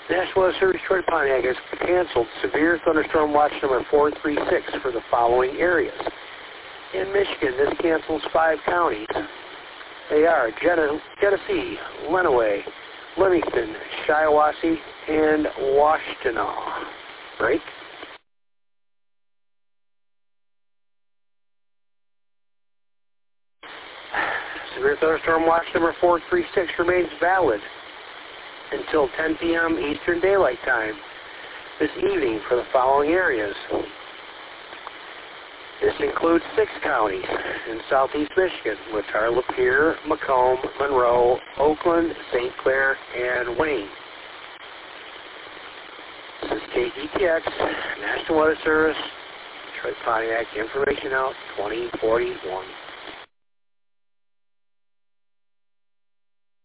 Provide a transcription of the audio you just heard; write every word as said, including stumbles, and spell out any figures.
National Weather Service Detroit Pontiac has canceled severe thunderstorm watch number four three six for the following areas. In Michigan, this cancels five counties. They are Gene- Genesee, Lenawee, Livingston, Shiawassee, and Washtenaw. Break. Severe thunderstorm watch number four three six remains valid until ten p m Eastern Daylight Time this evening for the following areas. This includes six counties in southeast Michigan, which are Lapeer, Macomb, Monroe, Oakland, Saint Clair, and Wayne. This is K E T X, National Weather Service, Detroit Pontiac, information out twenty forty-one.